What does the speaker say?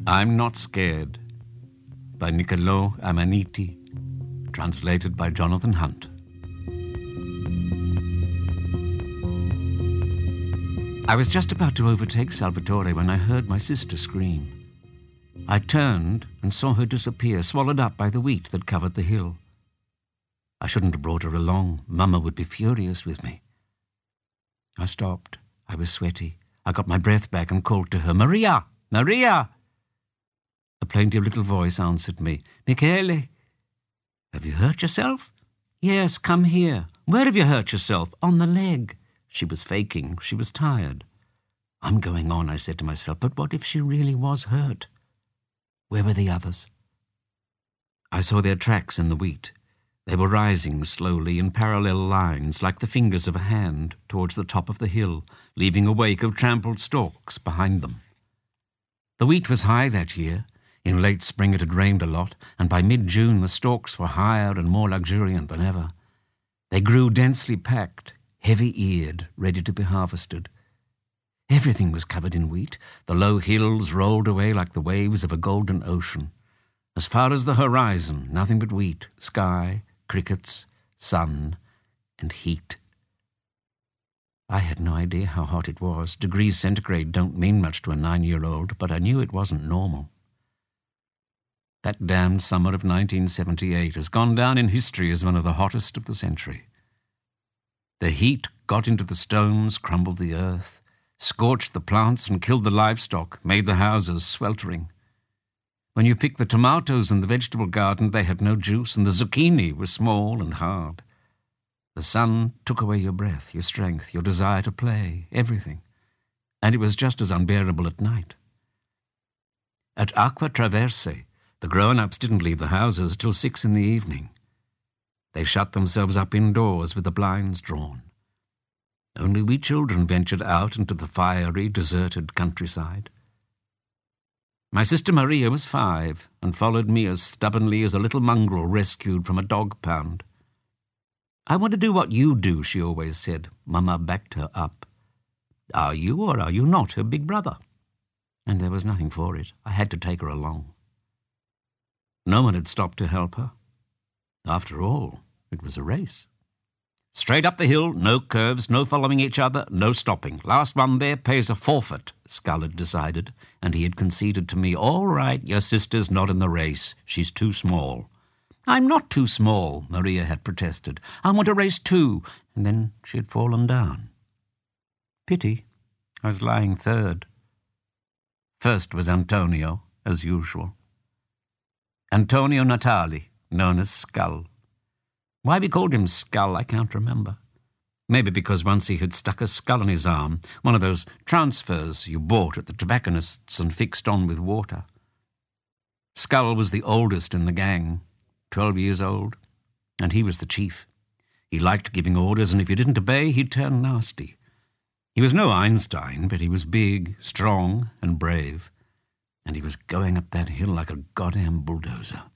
I'm Not Scared by Niccolò Amaniti, translated by Jonathan Hunt. I was just about to overtake Salvatore when I heard my sister scream. I turned and saw her disappear, swallowed up by the wheat that covered the hill. I shouldn't have brought her along. Mama would be furious with me. I stopped. I was sweaty. I got my breath back and called to her, "Maria! Maria!" A plaintive little voice answered me, "Michele, have you hurt yourself?" "Yes, come here." "Where have you hurt yourself?" "On the leg." She was faking. She was tired. I'm going on, I said to myself, but what if she really was hurt? Where were the others? I saw their tracks in the wheat. They were rising slowly in parallel lines, like the fingers of a hand, towards the top of the hill, leaving a wake of trampled stalks behind them. The wheat was high that year. In late spring it had rained a lot, and by mid-June the stalks were higher and more luxuriant than ever. They grew densely packed, heavy-eared, ready to be harvested. Everything was covered in wheat. The low hills rolled away like the waves of a golden ocean. As far as the horizon, nothing but wheat, sky, crickets, sun, and heat. I had no idea how hot it was. Degrees centigrade don't mean much to a 9-year-old, but I knew it wasn't normal. That damned summer of 1978 has gone down in history as one of the hottest of the century. The heat got into the stones, crumbled the earth, scorched the plants and killed the livestock, made the houses sweltering. When you picked the tomatoes in the vegetable garden, they had no juice, and the zucchini was small and hard. The sun took away your breath, your strength, your desire to play, everything. And it was just as unbearable at night. At Acqua Traverse, the grown-ups didn't leave the houses till 6 in the evening. They shut themselves up indoors with the blinds drawn. Only we children ventured out into the fiery, deserted countryside. My sister Maria was 5 and followed me as stubbornly as a little mongrel rescued from a dog pound. "I want to do what you do," she always said. Mama backed her up. "Are you or are you not her big brother?" And there was nothing for it. I had to take her along. No one had stopped to help her. After all, it was a race. Straight up the hill, no curves, no following each other, no stopping. Last one there pays a forfeit, Skull had decided, and he had conceded to me, "All right, your sister's not in the race. She's too small." "I'm not too small," Maria had protested. "I want to race too." And then she had fallen down. Pity. I was lying third. First was Antonio, as usual. Antonio Natali, known as Skull. Why we called him Skull, I can't remember. Maybe because once he had stuck a skull on his arm, one of those transfers you bought at the tobacconist's and fixed on with water. Skull was the oldest in the gang, 12 years old, and he was the chief. He liked giving orders, and if you didn't obey, he'd turn nasty. He was no Einstein, but he was big, strong, and brave, and he was going up that hill like a goddamn bulldozer.